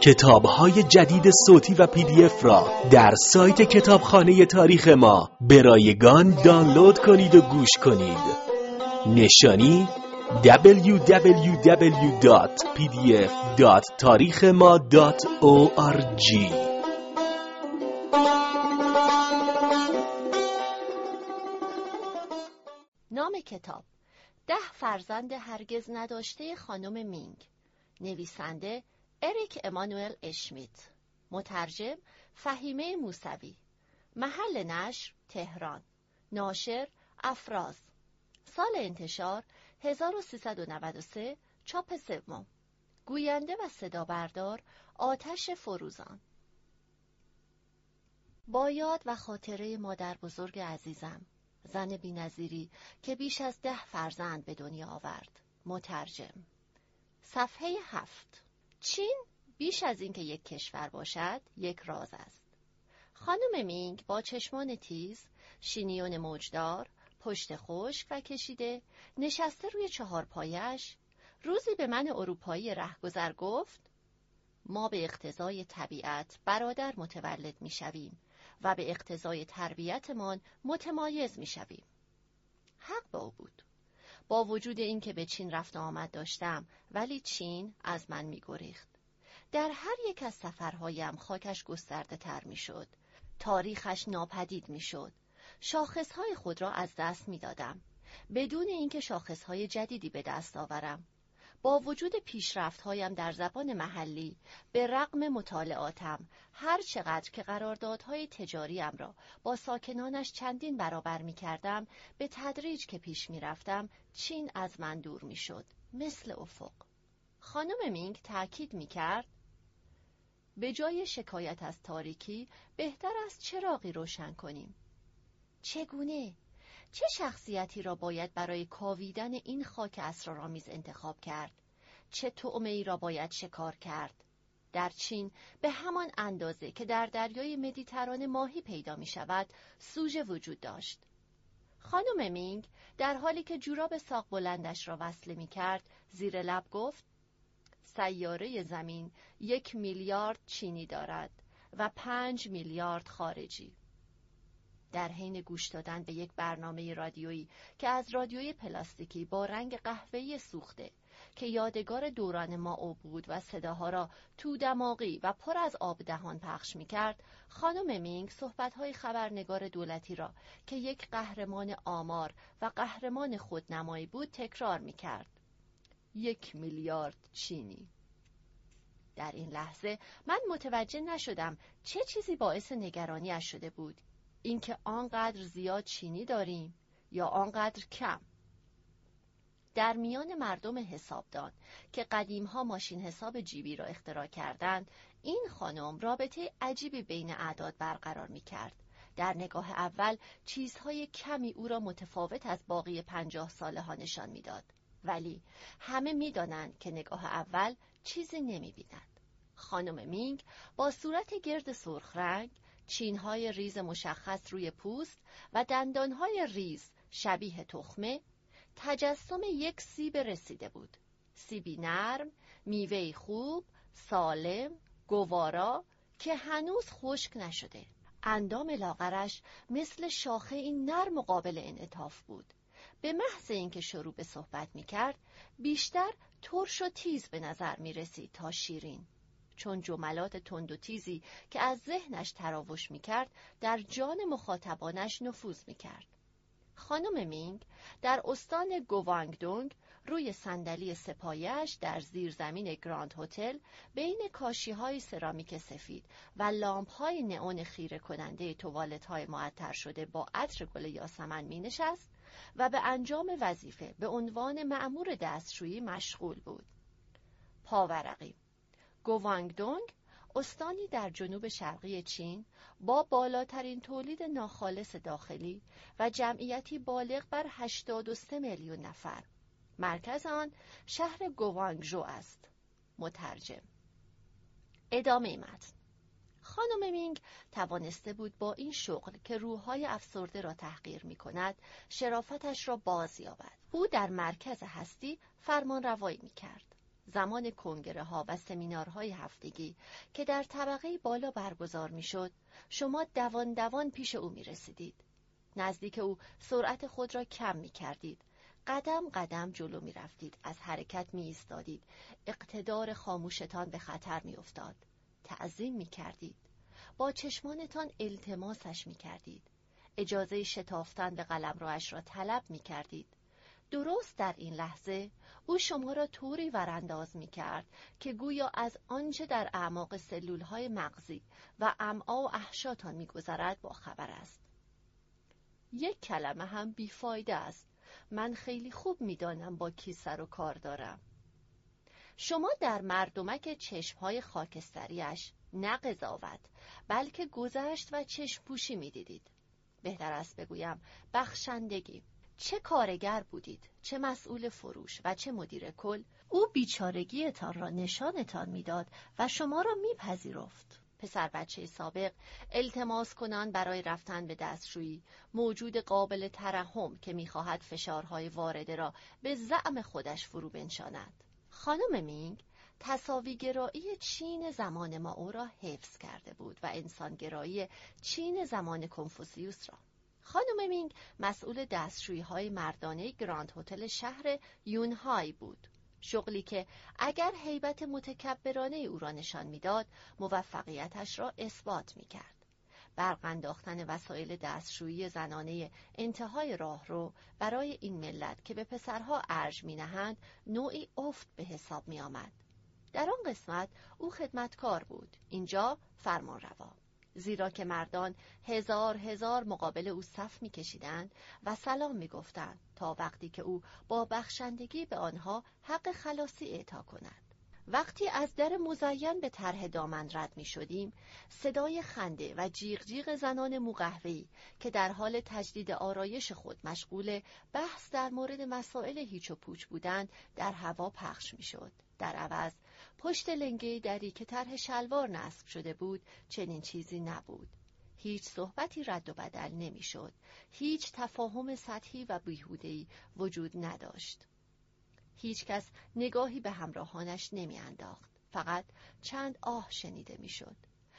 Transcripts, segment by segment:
کتاب‌های جدید صوتی و PDF را در سایت کتابخانه تاریخ ما به رایگان دانلود کنید و گوش کنید. نشانی www.pdf.tarikhma.org. نام کتاب 10 فرزند هرگز نداشته خانم مینگ. نویسنده اریک امانوئل اشمیت. مترجم فهیمه موسوی. محل نشر تهران. ناشر افراز. سال انتشار 1393. چاپ سوم. گوینده و صدا بردار آتش فروزان. با یاد و خاطره مادر بزرگ عزیزم، زن بی‌نظیری که بیش از 10 فرزند به دنیا آورد. مترجم. صفحه 7. چین بیش از اینکه یک کشور باشد، یک راز است. خانم مینگ با چشمان تیز، شینیون موجدار، پشت خشک و کشیده، نشسته روی 4 پایش، روزی به من اروپایی رهگذر گفت: ما به اقتضای طبیعت برادر متولد می شویم و به اقتضای تربیتمان متمایز می شویم. حق با او بود. با وجود اینکه به چین رفت و آمد داشتم، ولی چین از من می گریخت. در هر یک از سفرهایم خاکش گسترده تر می شد. تاریخش ناپدید می شد. شاخصهای خود را از دست می دادم، بدون اینکه شاخصهای جدیدی به دست آورم. با وجود پیشرفت‌هایم در زبان محلی، به رغم مطالعاتم، هر چقدر که قراردادهای تجاریم را با ساکنانش چندین برابر می‌کردم، به تدریج که پیش می‌رفتم، چین از من دور می‌شد، مثل افق. خانم مینگ تأکید می‌کرد: به جای شکایت از تاریکی، بهتر است چراغی روشن کنیم. چگونه؟ چه شخصیتی را باید برای کاویدن این خاک اسرارآمیز انتخاب کرد؟ چه طعمه‌ای را باید شکار کرد؟ در چین به همان اندازه که در دریای مدیترانه ماهی پیدا می شود، سوژه وجود داشت. خانم مینگ در حالی که جوراب ساق بلندش را وصله می کرد، زیر لب گفت: سیاره زمین 1 میلیارد چینی دارد و 5 میلیارد خارجی. در حین گوش دادن به یک برنامه رادیویی که از رادیوی پلاستیکی با رنگ قهوه‌ای سوخته که یادگار دوران مائو بود و صداها را تو دماغی و پر از آب دهان پخش می‌کرد، خانم مینگ صحبت‌های خبرنگار دولتی را که یک قهرمان آمار و قهرمان خودنمایی بود تکرار می‌کرد. 1 میلیارد چینی. در این لحظه من متوجه نشدم چه چیزی باعث نگرانی‌اش شده بود. اینکه آنقدر زیاد چینی داریم یا آنقدر کم. در میان مردم حسابدان که قدیم‌ها ماشین حساب جیبی را اختراع کردند، این خانم رابطه عجیبی بین اعداد برقرار می‌کرد. در نگاه اول چیزهای کمی او را متفاوت از باقی 50 ساله ها نشان می‌داد، ولی همه می‌دانند که نگاه اول چیزی نمی‌بیند. خانم مینگ با صورت گرد سرخ رنگ، چین‌های ریز مشخص روی پوست و دندان‌های ریز شبیه تخمه، تجسم یک سیب رسیده بود. سیبی نرم، میوه‌ای خوب، سالم، گوارا که هنوز خشک نشده. اندام لاغرش مثل شاخه این نرم و قابل انعطاف بود. به محض اینکه شروع به صحبت می‌کرد، بیشتر ترش و تیز به نظر می‌رسید تا شیرین، چون جملات تند و تیزی که از ذهنش تراوش می‌کرد در جان مخاطبانش نفوذ می‌کرد. خانم مینگ در استان گوانگدونگ روی صندلی سه‌پایه‌اش در زیرزمین گراند هتل بین کاشی‌های سرامیک سفید و لامپ‌های نئون خیره کننده توالت‌های معطر شده با عطر گل یاسمن می‌نشست و به انجام وظیفه به عنوان مأمور دستشویی مشغول بود. پاورقی. گوانگدونگ استانی در جنوب شرقی چین با بالاترین تولید ناخالص داخلی و جمعیتی بالغ بر 83 میلیون نفر. مرکز آن شهر گوانگژو است. مترجم. ادامه متن. خانم مینگ توانسته بود با این شغل که روح‌های افسرده را تحقیر می‌کند، شرافتش را باز یابد. او در مرکز هستی فرمانروایی می‌کرد. زمان کنگره ها و سمینارهای هفتگی که در طبقه بالا برگزار می شد، شما دوان دوان پیش او می رسیدید. نزدیک او سرعت خود را کم می کردید. قدم قدم جلو می رفتید. از حرکت می ایستادید. اقتدار خاموشتان به خطر می افتاد. تعظیم می کردید. با چشمانتان التماسش می کردید. اجازه شتافتن به قلمروش را طلب می کردید. درست در این لحظه او شما را طوری ورانداز می کرد که گویا از آنچه در اعماق سلولهای مغزی و امعا و احشاتان می گذرد با خبر است. یک کلمه هم بیفایده است. من خیلی خوب می دانم با کی سر و کار دارم. شما در مردمک چشمهای خاکستریش نه قضاوت بلکه گذشت و چشم پوشی می دیدید. بهتر است بگویم بخشندگی. چه کارگر بودید، چه مسئول فروش و چه مدیر کل، او بیچارگیتان را نشانتان میداد و شما را میپذیرفت. پسر بچه سابق التماس کنان برای رفتن به دستشویی، موجود قابل ترحم که میخواهد فشارهای وارده را به زعم خودش فرو بنشاند. خانم مینگ تصاویگرایی چین زمان مائو را حفظ کرده بود و انسانگرایی چین زمان کنفوسیوس را. خانم مینگ مسئول دستشویی‌های مردانه گراند هتل شهر یونهای بود. شغلی که اگر هیبت متکبرانه او را نشان میداد، موفقیتش را اثبات می‌کرد. برق انداختن وسایل دستشویی زنانه انتهای راهرو برای این ملت که به پسرها ارج می‌نهند نوعی افت به حساب می‌آمد. در آن قسمت او خدمتکار بود، اینجا فرمانروا. زیرا که مردان هزار مقابل او صف می‌کشیدند و سلام می‌گفتند تا وقتی که او با بخشندگی به آنها حق خلاصی اعطا کند. وقتی از در مزین به طرح دامن رد می‌شدیم، صدای خنده و جیغ جیغ زنان موقهوه‌ای که در حال تجدید آرایش خود مشغول بحث در مورد مسائل هیچ و پوچ بودند در هوا پخش می‌شد. در عوض پشت لنگه دری که طرح شلوار نصب شده بود چنین چیزی نبود. هیچ صحبتی رد و بدل نمی‌شد. هیچ تفاهم سطحی و بیهوده‌ای وجود نداشت. هیچ کس نگاهی به همراهانش نمی‌انداخت. فقط چند آه شنیده می‌شد.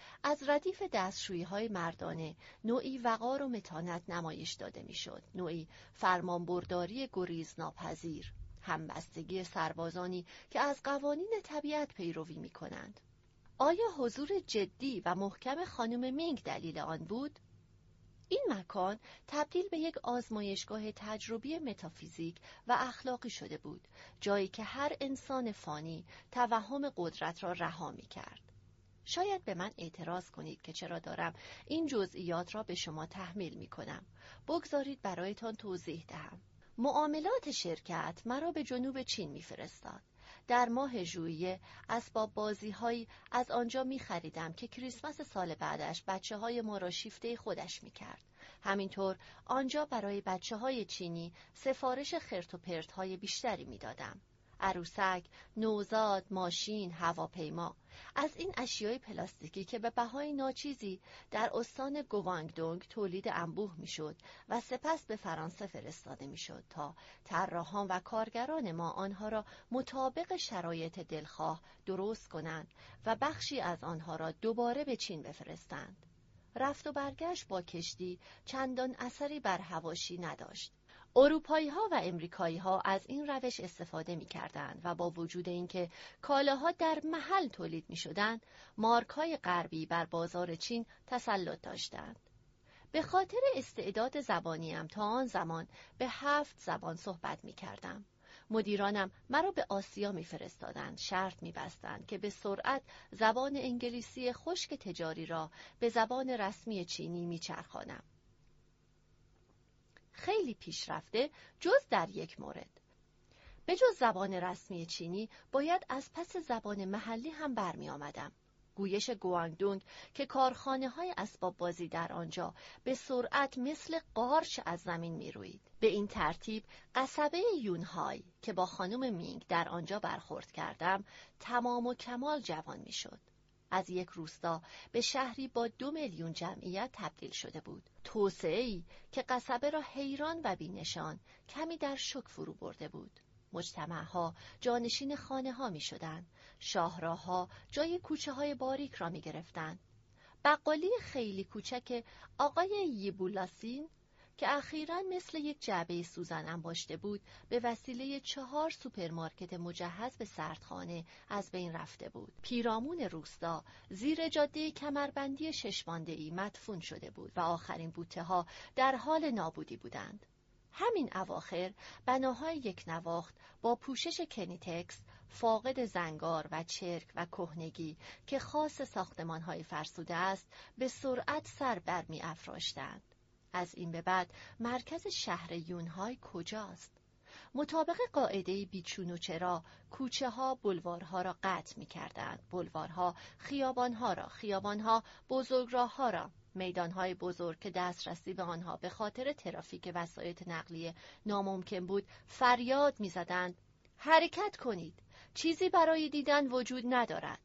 از ردیف دستشویی‌های مردانه نوعی وقار و متانت نمایش داده می‌شد. نوعی فرمانبرداری گریز ناپذیر. همبستگی سربازانی که از قوانین طبیعت پیروی می‌کنند. آیا حضور جدی و محکم خانم مینگ دلیل آن بود؟ این مکان تبدیل به یک آزمایشگاه تجربی متافیزیک و اخلاقی شده بود، جایی که هر انسان فانی توهم قدرت را رها می‌کرد. شاید به من اعتراض کنید که چرا دارم این جزئیات را به شما تحمیل می‌کنم. بگذارید برایتان توضیح دهم. معاملات شرکت مرا به جنوب چین می‌فرستاد. در ماه ژوئیه اسباب بازی‌هایی از آنجا می‌خریدم که کریسمس سال بعدش بچه‌های ما را شیفته خودش می‌کرد. همینطور آنجا برای بچه‌های چینی سفارش خرت و پرت‌های بیشتری می‌دادم. عروسک، نوزاد، ماشین، هواپیما، از این اشیای پلاستیکی که به بهای ناچیزی در استان گوانگدونگ تولید انبوه میشد و سپس به فرانسه فرستاده میشد تا طراحان و کارگران ما آنها را مطابق شرایط دلخواه درست کنند و بخشی از آنها را دوباره به چین بفرستند. رفت و برگشت با کشتی چندان اثری بر حواشی نداشت. اروپایی‌ها و امریکایی‌ها از این روش استفاده می‌کردند و با وجود اینکه کالاها در محل تولید می‌شدند، مارک‌های غربی بر بازار چین تسلط داشتند. به خاطر استعداد زبانیم تا آن زمان به 7 زبان صحبت می‌کردم. مدیرانم مرا به آسیا می‌فرستادند، شرط می‌بستند که به سرعت زبان انگلیسی خشک تجاری را به زبان رسمی چینی می‌چرخانم. خیلی پیشرفته جز در یک مورد. به جز زبان رسمی چینی باید از پس زبان محلی هم برمی آمدم. گویش گوانگدونگ که کارخانه‌های اسباب بازی در آنجا به سرعت مثل قارچ از زمین می روید. به این ترتیب قصبه یونهای که با خانم مینگ در آنجا برخورد کردم تمام و کمال جوان می شد. از یک روستا به شهری با 2 میلیون جمعیت تبدیل شده بود. توسعه‌ای که قصبه را حیران و بی‌نشان کمی در شک فرو برده بود. مجتمعها جانشین خانه ها می شدند. شاهراها جای کوچه های باریک را می گرفتند. بقالی خیلی کوچک آقای یبولاسین که اخیراً مثل یک جعبه سوزن انباشته بود، به وسیله 4 سوپرمارکت مجهز به سردخانه از بین رفته بود. پیرامون روستا زیر جاده کمربندی ششمانده‌ای مدفون شده بود و آخرین بوته‌ها در حال نابودی بودند. همین اواخر بناهای یک نواخت با پوشش کنیتکس، فاقد زنگار و چرک و کهنگی که خاص ساختمان‌های فرسوده است، به سرعت سر برمی افراشتند. از این به بعد مرکز شهر یونهای کجاست؟ مطابق قاعده بیچون و چرا، کوچه ها بلوارها را قطع می کردند، بلوارها خیابانها را، خیابانها بزرگراهها را، میدانهای بزرگ که دسترسی به آنها به خاطر ترافیک وسایط نقلیه ناممکن بود، فریاد می زدند: حرکت کنید، چیزی برای دیدن وجود ندارد.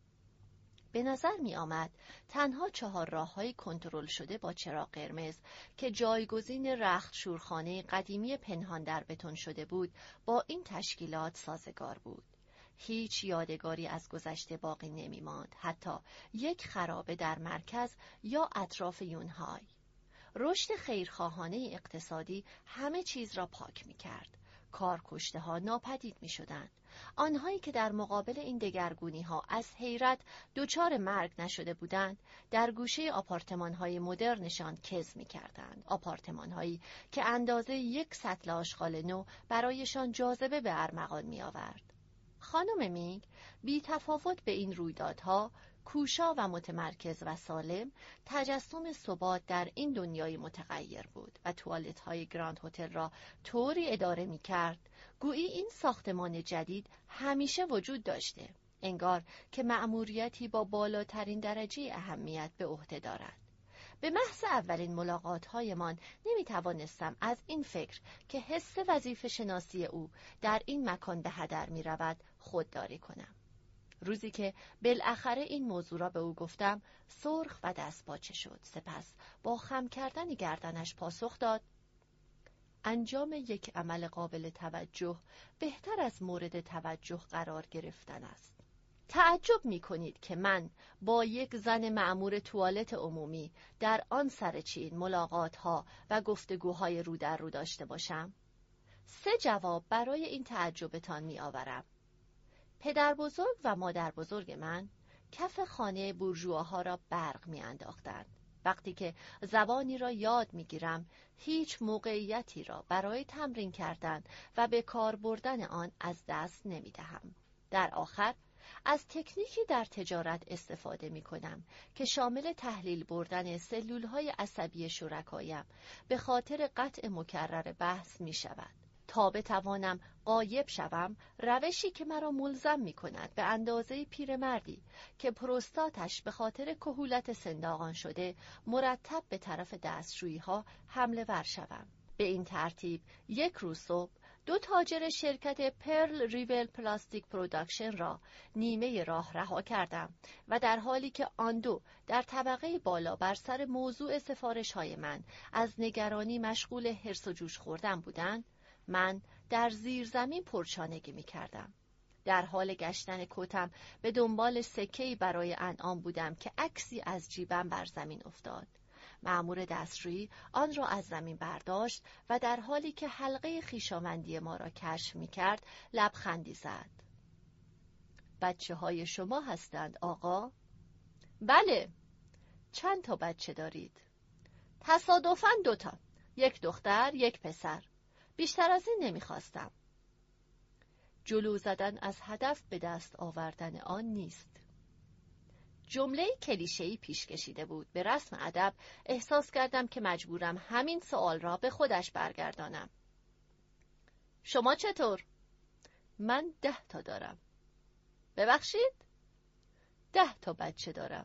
به نظر می آمد تنها 4 راه‌های کنترل شده با چراغ قرمز که جایگزین رخت شورخانه قدیمی پنهان در بتون شده بود با این تشکیلات سازگار بود. هیچ یادگاری از گذشته باقی نمی ماند، حتی یک خرابه در مرکز یا اطراف یونهای. رشد خیرخواهانه اقتصادی همه چیز را پاک می کرد. کارکشته ها ناپدید می شدند. آنهایی که در مقابل این دگرگونی ها از حیرت دچار مرگ نشده بودند، در گوشه آپارتمان های مدرنشان کز می کردند. آپارتمان هایی که اندازه 1 سطل آشغال نو برایشان جاذبه به ارمغان می آورد. خانم مینگ بی تفاوت به این رویدادها، کوشا و متمرکز و سالم، تجسم ثبات در این دنیای متغیر بود و توالت‌های گراند هتل را طوری اداره می‌کرد گویی این ساختمان جدید همیشه وجود داشته، انگار که مأموریتی با بالاترین درجه اهمیت به عهده دارد. به محض اولین ملاقات‌هایمان نمی‌توانستم از این فکر که حس وظیفه شناسی او در این مکان به هدر می‌رود خودداری کنم. روزی که بالاخره این موضوع را به او گفتم، سرخ و دستپاچه شد. سپس با خم کردن گردنش پاسخ داد: انجام یک عمل قابل توجه بهتر از مورد توجه قرار گرفتن است. تعجب می کنید که من با یک زن مأمور توالت عمومی در آن سر چین ملاقات‌ها و گفتگوهای رو در رو داشته باشم؟ 3 جواب برای این تعجبتان می آورم. پدر بزرگ و مادر بزرگ من کف خانه بورژواها را برق می انداختند. وقتی که زبانی را یاد می گیرم، هیچ موقعیتی را برای تمرین کردن و به کار بردن آن از دست نمی دهم. در آخر از تکنیکی در تجارت استفاده می کنم که شامل تحلیل بردن سلولهای عصبی شرکایم به خاطر قطع مکرر بحث می شود. تا بتوانم غایب شوم، روشی که مرا ملزم می کند به اندازه پیرمردی که پروستاتش به خاطر کهولت سنداغان شده مرتب به طرف دستشویی ها حمله ور شوم. به این ترتیب یک روز صبح 2 تاجر شرکت پرل ریول پلاستیک پروداکشن را نیمه راه رها کردم و در حالی که آن 2 در طبقه بالا بر سر موضوع سفارش های من از نگرانی مشغول حرص و جوش خوردن بودند، من در زیر زمین پرچانگی می کردم. در حال گشتن کتم به دنبال سکه‌ای برای انعام بودم که عکسی از جیبم بر زمین افتاد. مأمور دستشویی آن را از زمین برداشت و در حالی که حلقه خویشاوندی ما را کشف می کرد لبخندی زد. بچه های شما هستند آقا؟ بله. چند تا بچه دارید؟ تصادفاً 2 تا. 1 دختر 1 پسر. بیشتر از این نمیخواستم. جلو زدن از هدف به دست آوردن آن نیست. جمله کلیشه‌ای پیش کشیده بود. به رسم ادب احساس کردم که مجبورم همین سوال را به خودش برگردانم. شما چطور؟ من 10 تا دارم. ببخشید؟ 10 تا بچه دارم.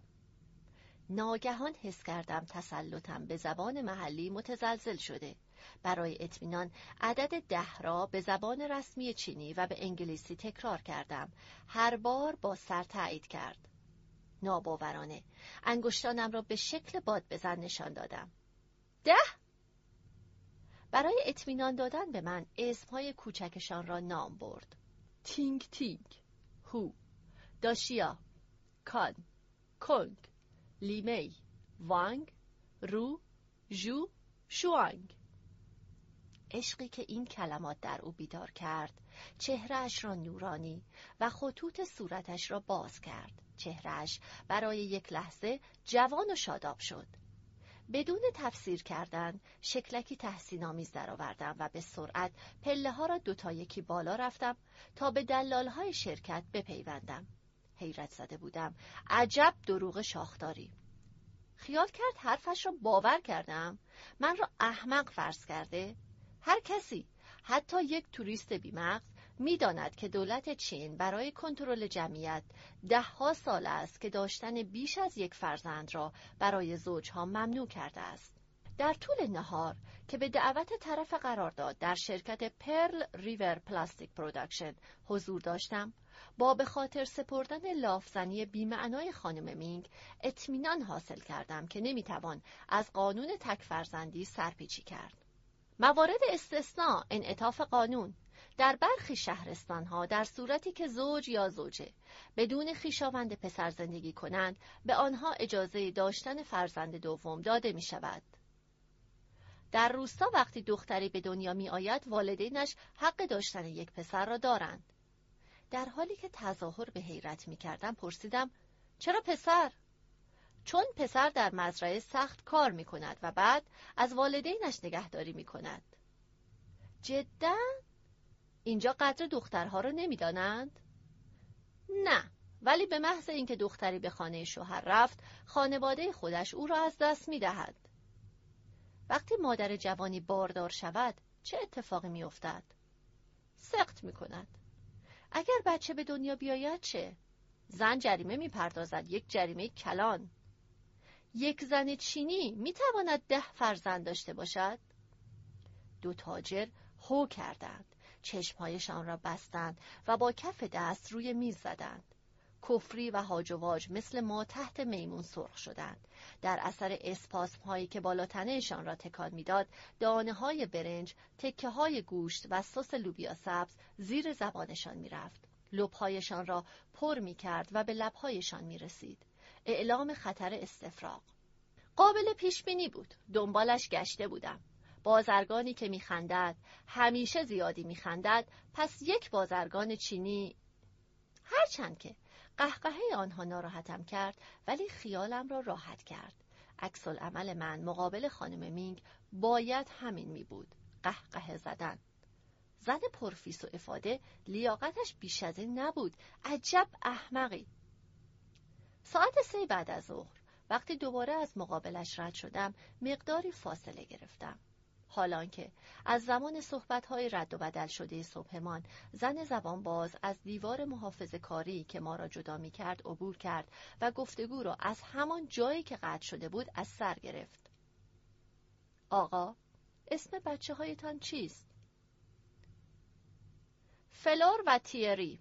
ناگهان حس کردم تسلطم به زبان محلی متزلزل شده. برای اطمینان عدد 10 را به زبان رسمی چینی و به انگلیسی تکرار کردم. هر بار با سر تایید کرد. ناباورانه انگشتانم را به شکل باد بزن نشان دادم. 10؟ برای اطمینان دادن به من اسمهای کوچکشان را نام برد. تینگ تینگ، هو، داشیا، کان، کنگ، لیمی، وانگ، رو، ژو، شوانگ. عشقی که این کلمات در او بیدار کرد چهرهش را نورانی و خطوط صورتش را باز کرد. چهرهش برای یک لحظه جوان و شاداب شد. بدون تفسیر کردن شکلکی تحسین‌آمیز درآوردم و به سرعت پله‌ها را 2 تا 1 بالا رفتم تا به دلال‌های شرکت بپیوندم. حیرت زده بودم. عجب دروغ شاخداری. خیال کرد حرفش را باور کردم. من را احمق فرض کرده. هر کسی، حتی یک توریست بی‌مغز، می‌داند که دولت چین برای کنترل جمعیت 10 سال است که داشتن بیش از 1 فرزند را برای زوجها ممنوع کرده است. در طول نهار که به دعوت طرف قرارداد در شرکت پرل ریور پلاستیک پروداکشن حضور داشتم، با به خاطر سپردن لافزنی بی‌معنای خانم مینگ اطمینان حاصل کردم که نمی‌توان از قانون تک فرزندی سرپیچی کرد. موارد استثناء انعطاف قانون. در برخی شهرستان‌ها در صورتی که زوج یا زوجه بدون خویشاوند پسر زندگی کنند، به آنها اجازه داشتن فرزند دوم داده می‌شود. در روستا وقتی دختری به دنیا می‌آید، والدینش حق داشتن یک پسر را دارند. در حالی که تظاهر به حیرت می‌کردم پرسیدم چرا پسر؟ چون پسر در مزرعه سخت کار می‌کند و بعد از والدینش نگهداری می‌کند. جداً؟ اینجا قدر دخترها را نمی‌دانند؟ نه، ولی به محض اینکه دختری به خانه شوهر رفت، خانواده خودش او را از دست می‌دهد. وقتی مادر جوانی باردار شود، چه اتفاقی می‌افتد؟ سقط می‌کند. اگر بچه به دنیا بیاید چه؟ زن جریمه می‌پردازد، یک جریمه کلان. یک زن چینی می‌تواند 10 فرزند داشته باشد؟ 2 تاجر هو کردند، چشمهایشان را بستند و با کف دست روی میز زدند. کفری و هاج و واج مثل ما تحت میمون سرخ شدند. در اثر اسپاسم‌هایی که بالا تنه‌شان را تکان می‌داد، دانه‌های برنج، تکه‌های گوشت و سس لوبیا سبز زیر زبانشان می‌رفت. لب‌هایشان را پر می‌کرد و به لب‌هایشان می‌رسید. اعلام خطر استفراغ. قابل پیش بینی بود. دنبالش گشته بودم. بازرگانی که می‌خندد، همیشه زیادی می‌خندد، پس یک بازرگان چینی. هرچند که قهقهه آنها ناراحتم کرد، ولی خیالم را راحت کرد. عکس العمل من مقابل خانم مینگ باید همین می بود. قهقه زدن. زن پرفیس و افاده لیاقتش بیش از این نبود. عجب احمقی. ساعت 3 بعد از ظهر وقتی دوباره از مقابلش رد شدم، مقداری فاصله گرفتم. حالان که از زمان صحبت‌های رد و بدل شده صبحمان، زن زبان باز از دیوار محافظه‌کاری که ما را جدا می‌کرد عبور کرد و گفتگو را از همان جایی که قطع شده بود از سر گرفت. آقا، اسم بچه‌هایتان چیست؟ فلور و تیری.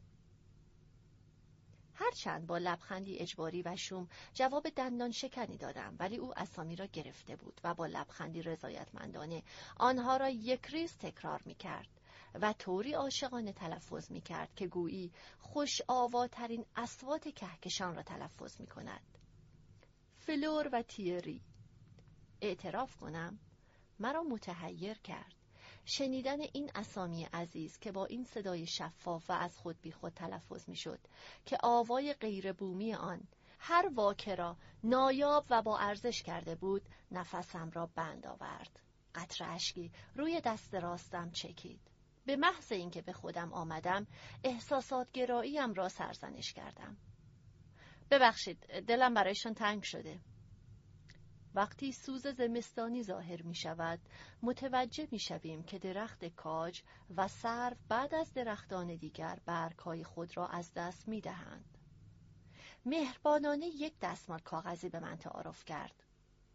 هرچند با لبخندی اجباری و شوم جواب دندان شکنی دادم، ولی او اسامی را گرفته بود و با لبخندی رضایتمندانه آنها را یک ریز تکرار می کرد و طوری عاشقانه تلفظ می کرد که گویی خوش آواترین اصوات کهکشان را تلفظ می کند. فلور و تیری. اعتراف کنم مرا متحیر کرد. شنیدن این اسامی عزیز که با این صدای شفاف و از خود بی خود تلفظ می شد که آوای غیر بومی آن هر واکه را نایاب و با ارزش کرده بود، نفسم را بند آورد. قطره اشکی روی دست راستم چکید. به محض اینکه به خودم آمدم، احساسات گراییم را سرزنش کردم. ببخشید، دلم برایشان تنگ شده. وقتی سوز زمستانی ظاهر می شود، متوجه می شویم که درخت کاج و سرو بعد از درختان دیگر برگ‌های خود را از دست می دهند. مهربانانه یک دستمال کاغذی به من تعارف کرد.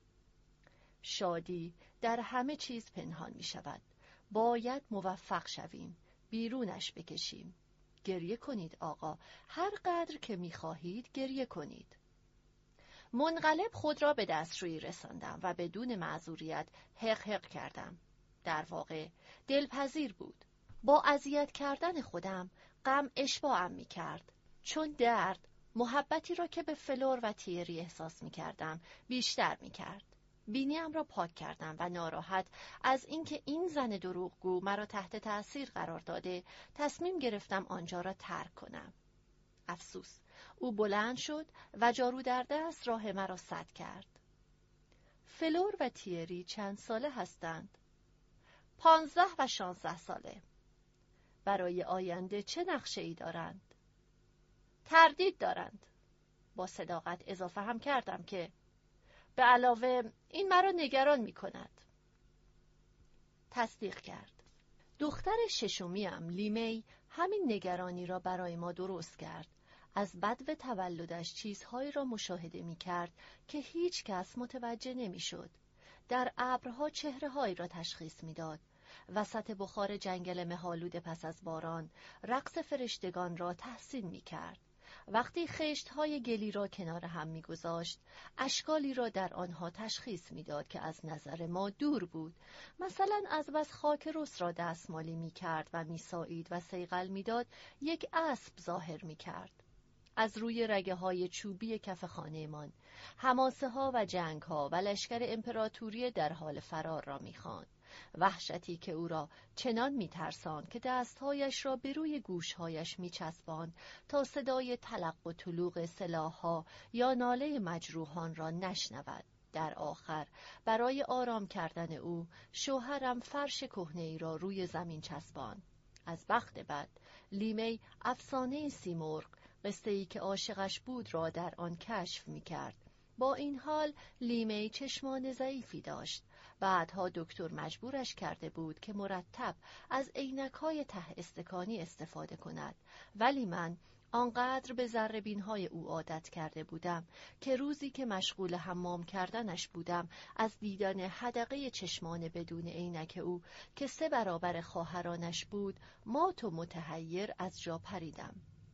شادی در همه چیز پنهان می شود. باید موفق شویم، بیرونش بکشیم. گریه کنید آقا، هر قدر که می خواهید گریه کنید. منقلب خود را به دستشویی رساندم و بدون معذوریت حق حق کردم. در واقع دلپذیر بود. با اذیت کردن خودم غم اشباعم می کرد، چون درد محبتی را که به فلور و تیری احساس می کردم بیشتر می کرد. بینیم را پاک کردم و ناراحت از اینکه این زن دروغگو مرا تحت تأثیر قرار داده تصمیم گرفتم آنجا را ترک کنم. افسوس، او بلند شد و جارو در دست راه مرا سد کرد. فلور و تیری چند ساله هستند؟ 15 و 16 ساله. برای آینده چه نقشه‌ای دارند؟ تردید دارند. با صداقت اضافه هم کردم که به علاوه این مرا نگران می کند. تصدیق کرد. دختر ششمیم لیمی همین نگرانی را برای ما درست کرد. از بدو تولدش چیزهایی را مشاهده می کرد که هیچ کس متوجه نمی شد. در ابرها چهره‌هایی را تشخیص می داد. وسط بخار جنگل مه‌آلود پس از باران رقص فرشتگان را تحسین می کرد. وقتی خشت‌های گلی را کنار هم می‌گذاشت، اشکالی را در آنها تشخیص می‌داد که از نظر ما دور بود. مثلا از بس خاک رس را دستمالی می‌کرد و می‌سایید و صیقل می‌داد یک اسب ظاهر می‌کرد. از روی رگه‌های چوبی کف خانه‌مان، حماسه‌ها و جنگ‌ها و لشکر امپراتوری در حال فرار را می‌خواند. وحشتی که او را چنان می‌ترساند که دستهایش را به روی گوشهایش می‌چسباند تا صدای تلق و طلوق سلاح‌ها یا ناله مجروحان را نشنود. در آخر برای آرام کردن او شوهرم فرش کهنه‌ای را روی زمین چسباند. از بخت بد لیمی افسانه سیمرغ، قصه‌ای که عاشقش بود را در آن کشف می‌کرد. با این حال لیمی چشمان ضعیفی داشت. بعدها دکتر مجبورش کرده بود که مرتب از عینک‌های ته استکانی استفاده کند، ولی من آنقدر به ذره‌بین‌های او عادت کرده بودم که روزی که مشغول حمام کردنش بودم از دیدن حدقه چشمان بدون عینک او که 3 برابر خواهرانش بود مات و متحیر از جا پریدم.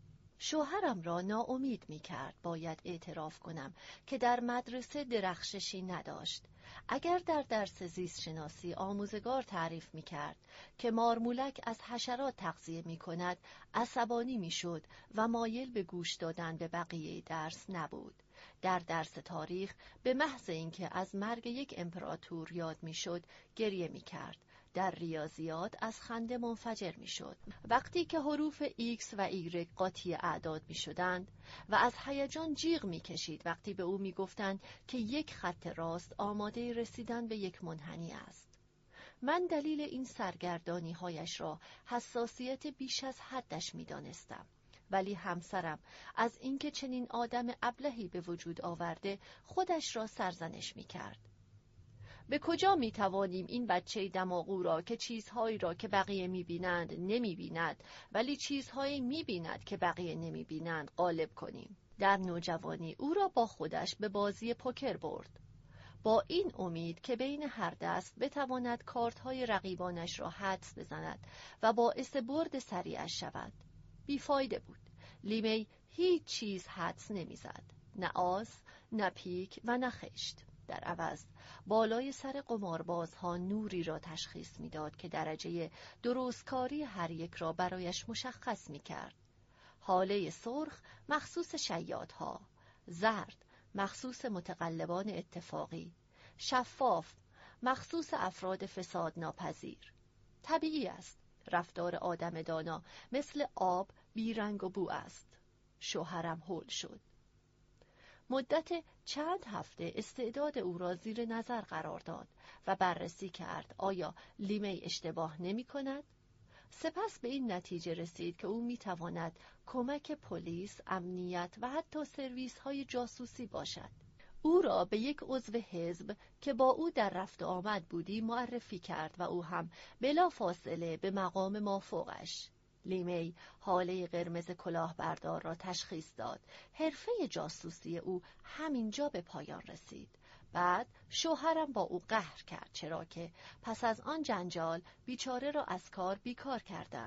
شوهرم را ناامید می‌کرد. باید اعتراف کنم که در مدرسه درخششی نداشت. اگر در درس زیست شناسی آموزگار تعریف می‌کرد که مارمولک از حشرات تغذیه می‌کند، عصبانی می‌شد و مایل به گوش دادن به بقیه درس نبود. در درس تاریخ به محض اینکه از مرگ یک امپراتور یاد می‌شد، گریه می‌کرد. در ریاضیات از خنده منفجر می‌شد. وقتی که حروف ایکس و ایگرگ قاطی اعداد می‌شدند و از هیجان جیغ می‌کشید وقتی به او می‌گفتند که یک خط راست آماده رسیدن به یک منحنی است. من دلیل این سرگردانی‌هایش را حساسیت بیش از حدش می‌دانستم، ولی همسرم از اینکه چنین آدم ابلهی به وجود آورده خودش را سرزنش می‌کرد. به کجا می‌توانیم این بچه دماغو را که چیزهایی را که بقیه می‌بینند نمی‌بیند ولی چیزهایی می‌بیند که بقیه نمی‌بینند غالب کنیم؟ در نوجوانی او را با خودش به بازی پوکر برد، با این امید که بین هر دست بتواند کارت‌های رقیبانش را حدس بزند و باعث برد سریعش شود. بیفایده بود. لیمی هیچ چیز حدس نمی‌زد، نه آس، نه پیک و نه خشت. در عوض بالای سر قماربازها نوری را تشخیص می‌داد که درجه درستکاری هر یک را برایش مشخص می‌کرد. حاله سرخ مخصوص شیادها، زرد مخصوص متقلبان اتفاقی، شفاف مخصوص افراد فساد ناپذیر. طبیعی است، رفتار آدم دانا مثل آب بیرنگ و بو است. شوهرم هول شد. مدت چند هفته استعداد او را زیر نظر قرار داد و بررسی کرد آیا لیمی اشتباه نمی کند؟ سپس به این نتیجه رسید که او می تواند کمک پلیس، امنیت و حتی سرویس های جاسوسی باشد. او را به یک عضو حزب که با او در رفت و آمد بودی معرفی کرد و او هم بلا فاصله به مقام مافوقش. لیمی حاله قرمز کلاهبردار را تشخیص داد. حرفه جاسوسی او همینجا به پایان رسید. بعد شوهرم با او قهر کرد، چرا که پس از آن جنجال بیچاره را از کار بیکار کردند.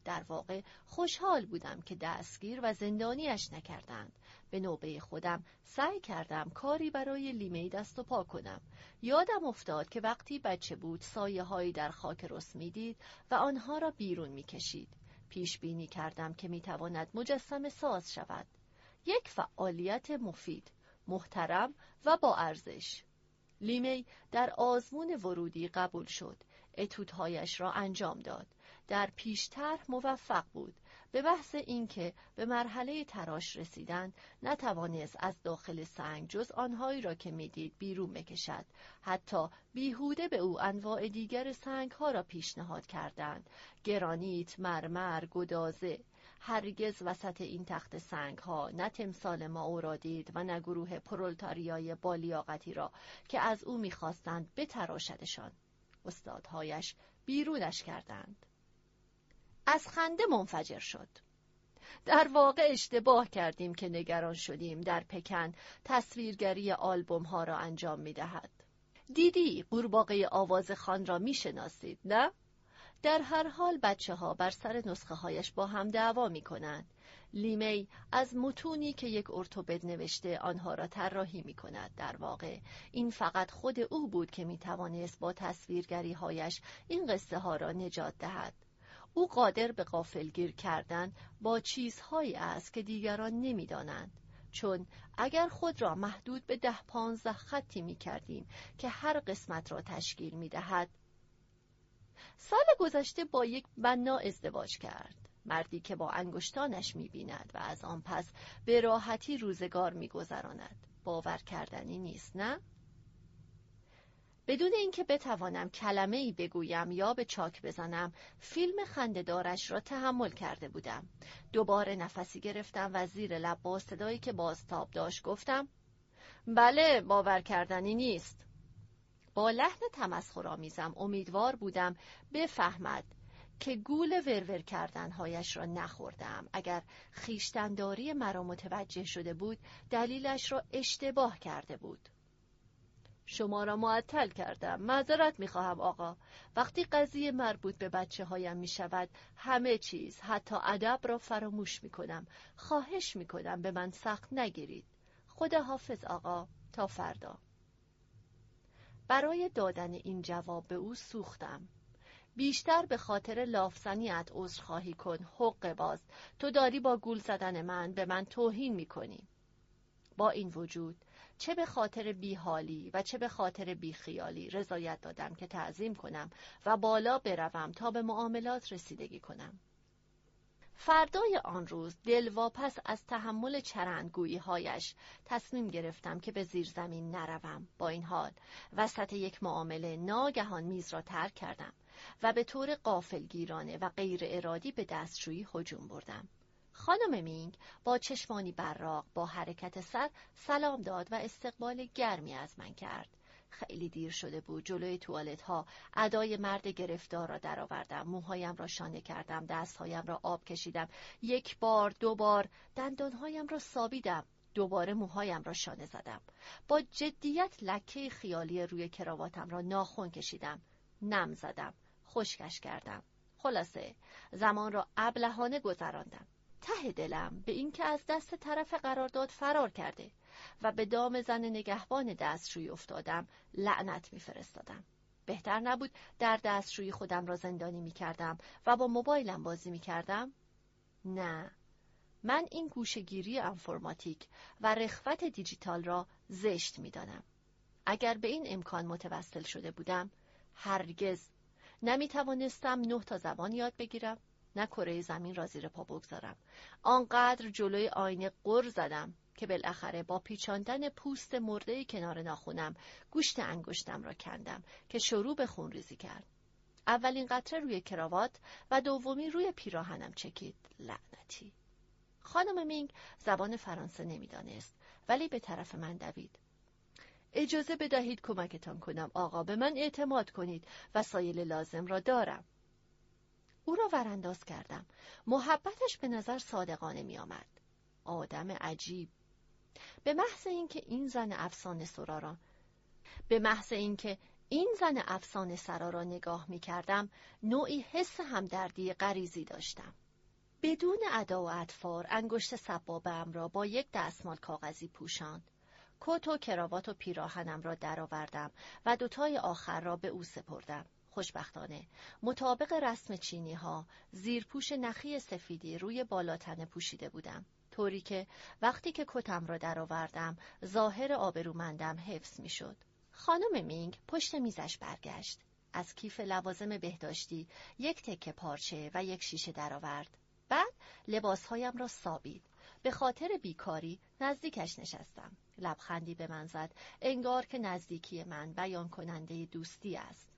در واقع خوشحال بودم که دستگیر و زندانیش نکردند. به نوبه خودم سعی کردم کاری برای لیمی دست و پا کنم. یادم افتاد که وقتی بچه بود سایه هایی در خاک رس می‌دید و آنها را بیرون می‌کشید. پیش بینی کردم که می‌تواند مجسمه ساز شود. یک فعالیت مفید، محترم و با ارزش. لیمی در آزمون ورودی قبول شد. اتودهایش را انجام داد. در پیش‌طرح موفق بود. به بحث اینکه به مرحله تراش رسیدن نتوانست از داخل سنگ جز آنهایی را که میدید بیرون بکشد. حتی بیهوده به او انواع دیگر سنگ‌ها را پیشنهاد کردند: گرانیت، مرمر، گدازه. هرگز وسط این تخت سنگ‌ها نه تمثال مائو را دید و نه گروه پرولتاریای بالیاقتی را که از او می‌خواستند بتراشدشان. استادهایش بیرونش کردند. از خنده منفجر شد. در واقع اشتباه کردیم که نگران شدیم در پکن تصویرگری آلبوم ها را انجام می دهد. دیدی قورباغه آوازخوان را می شناسید، نه؟ در هر حال بچه ها بر سر نسخه هایش با هم دعوا می کنند. لیمی از متونی که یک ارتوپد نوشته آنها را طراحی می کند. در واقع این فقط خود او بود که می توانست با تصویرگری هایش این قصه ها را نجات دهد. او قادر به غافلگیر کردن با چیزهایی است که دیگران نمی‌دانند. چون اگر خود را محدود به 10-15 خطی می‌کردیم که هر قسمت را تشکیل می‌دهد. سال گذشته با یک بنا ازدواج کرد. مردی که با انگشتانش می‌بیند و از آن پس به راحتی روزگار می‌گذراند. باور کردنی نیست، نه؟ بدون اینکه بتوانم کلمه‌ای بگویم یا به چاک بزنم، فیلم خنده‌دارش را تحمل کرده بودم. دوباره نفسی گرفتم و زیر لب با صدایی که بازتاب داشت گفتم: بله، باور کردنی نیست. با لحن تمسخرآمیزم امیدوار بودم بفهمد که گول ورور کردنهایش را نخوردم. اگر خویشتن‌داری مرا متوجه شده بود، دلیلش را اشتباه کرده بود. شما را معطل کردم. معذرت می‌خواهم آقا. وقتی قضیه مربوط به بچه‌هایم می‌شود، همه چیز، حتی ادب را فراموش می‌کنم. خواهش می‌کنم به من سخت نگیرید. خدا حافظ آقا، تا فردا. برای دادن این جواب به او سوختم. بیشتر به خاطر لافزنیت عذرخواهی کن، حق باز. تو داری با گول زدن من به من توهین می‌کنی. با این وجود چه به خاطر بیحالی و چه به خاطر بیخیالی رضایت دادم که تعظیم کنم و بالا بروم تا به معاملات رسیدگی کنم. فردای آن روز دلواپس از تحمل چرندگویی هایش تصمیم گرفتم که به زیر زمین نروم. با این حال وسط یک معامله ناگهان میز را ترک کردم و به طور غافلگیرانه و غیر ارادی به دستشویی هجوم بردم. خانم مینگ با چشمانی براق با حرکت سر سلام داد و استقبال گرمی از من کرد. خیلی دیر شده بود. جلوی توالت ها ادای مرد گرفتار را درآوردم. موهایم را شانه کردم، دستهایم را آب کشیدم. 1 بار 2 بار دندانهایم را سابیدم. دوباره موهایم را شانه زدم. با جدیت لکه خیالی روی کراواتم را ناخن کشیدم. نم زدم. خشکش کردم. خلاصه زمان را ابلهانه گذراندم. ته دلم به این که از دست طرف قرارداد فرار کرده و به دام زن نگهبان دستشویی افتادم لعنت می‌فرستادم. بهتر نبود در دستشویی خودم را زندانی می‌کردم و با موبایلم بازی می‌کردم؟ نه، من این گوشه‌گیری انفرماتیک و رخوت دیجیتال را زشت می‌دانم. اگر به این امکان متوسل شده بودم، هرگز نمی‌توانستم 9 تا زبان یاد بگیرم، نه کره زمین را زیر پا بگذارم. آنقدر جلوی آینه غر زدم که بالاخره با پیچاندن پوست مرده کنار ناخنم گوشت انگشتم را کندم که شروع به خونریزی کرد. اولین قطره روی کراوات و دومی روی پیراهنم چکید. لعنتی. خانم مینگ زبان فرانسه نمیدانست، ولی به طرف من دوید. اجازه بدهید کمکتان کنم آقا، به من اعتماد کنید، وسایل لازم را دارم. او را ورانداز کردم. محبتش به نظر صادقانه می آمد. آدم عجیب. به محض اینکه این این زن افسانه سرا را نگاه می کردم، نوعی حس همدردی غریزی داشتم. بدون ادا و اطفار انگشت سبابه‌ام را با یک دستمال کاغذی پوشاند. کت و کراوات و پیراهنم را درآوردم و دوتای آخر را به او سپردم. خوشبختانه مطابق رسم چینی ها زیرپوش نخی سفیدی روی بالاتنه پوشیده بودم، طوری که وقتی که کتم را درآوردم ظاهر آبرومندم حفظ می شد. خانم مینگ پشت میزش برگشت. از کیف لوازم بهداشتی یک تکه پارچه و یک شیشه درآورد. بعد لباسهایم را سابید. به خاطر بیکاری نزدیکش نشستم. لبخندی به من زد، انگار که نزدیکی من بیان کننده دوستی است.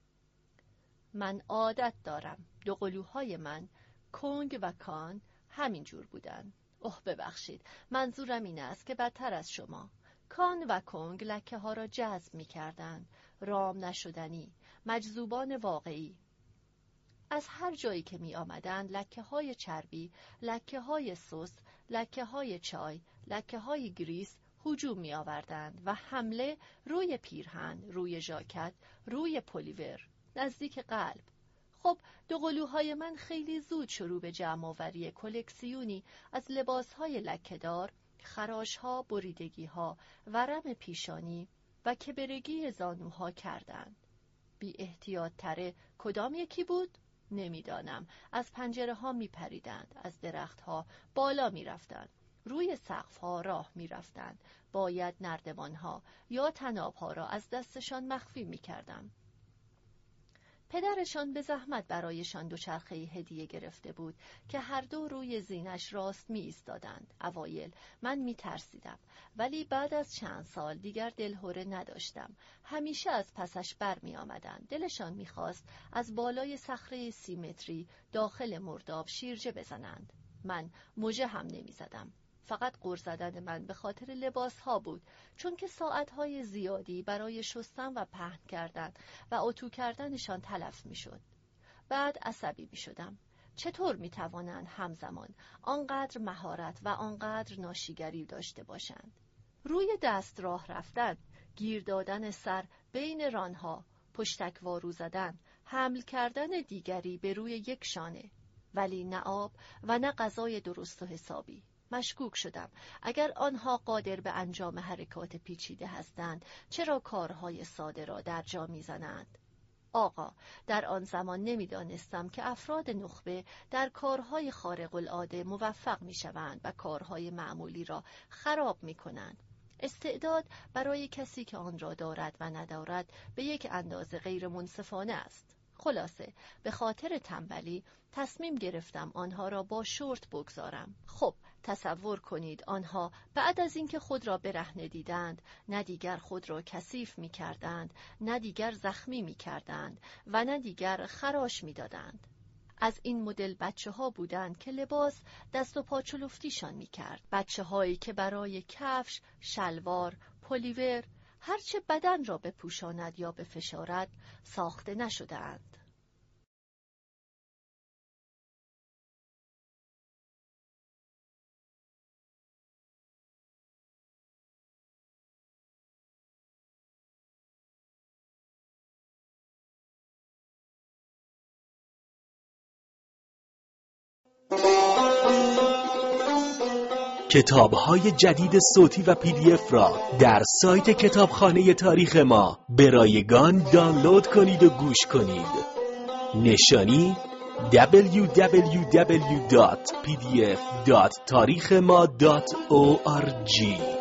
من عادت دارم. دوقلوهای من، کنگ و کان، همین جور بودن. اوه ببخشید، منظورم این است که بدتر از شما. کان و کنگ لکه ها را جذب می کردن، رام نشدنی، مجذوبان واقعی. از هر جایی که می آمدند لکه های چربی، لکه های سس، لکه های چای، لکه های گریس هجوم می آوردند و حمله روی پیرهن، روی ژاکت، روی پلیور، نزدیک قلب. خب دوقلوهای من خیلی زود شروع به جمع آوری کلکسیونی از لباسهای لکه‌دار، خراش‌ها، بریدگی‌ها، ورم پیشانی و کبرگی زانوها کردند. بی احتیاط تره کدام یکی بود؟ نمیدانم. از پنجره ها می پریدند، از درخت ها بالا می رفتند، روی سقف ها راه می رفتند. باید نردبان ها یا طناب ها را از دستشان مخفی می کردم. پدرشان به زحمت برایشان دوچرخه هدیه گرفته بود که هر دو روی زینش راست می ایستادند. اوایل من می ترسیدم، ولی بعد از چند سال دیگر دلهره نداشتم. همیشه از پسش بر می آمدند. دلشان می خواست از بالای صخره 30 متری داخل مرداب شیرجه بزنند. من مژه هم نمی زدم. فقط غر زدن من به خاطر لباس ها بود، چون که ساعتهای زیادی برای شستن و پهن کردن و اتو کردنشان تلف می شد. بعد عصبی می شدم. چطور می توانند همزمان آنقدر مهارت و آنقدر ناشیگری داشته باشند؟ روی دست راه رفتن، گیر دادن سر بین رانها، پشتک وارو زدن، حمل کردن دیگری به روی یک شانه، ولی نه آب و نه غذای درست و حسابی. مشکوک شدم. اگر آنها قادر به انجام حرکات پیچیده هستند، چرا کارهای ساده را در جا می‌زنند؟ آقا، در آن زمان نمی‌دانستم که افراد نخبه در کارهای خارق العاده موفق می‌شوند و کارهای معمولی را خراب می‌کنند. استعداد برای کسی که آن را دارد و ندارد به یک اندازه غیر منصفانه است. خلاصه به خاطر تنبلی تصمیم گرفتم آنها را با شورت بگذارم. خب تصور کنید آنها بعد از اینکه خود را برهنه دیدند، نه دیگر خود را کثیف می کردند، نه دیگر زخمی می کردند و نه دیگر خراش می دادند. از این مدل بچه ها بودند که لباس دست و پا چلفتیشان می کرد. بچه هایی که برای کفش، شلوار، پلیور، هرچه بدن را بپوشاند یا بفشارد ساخته نشده‌اند. کتاب‌های جدید صوتی و PDF را در سایت کتابخانه تاریخ ما به رایگان دانلود کنید و گوش کنید. نشانی www.pdf.tarikhema.org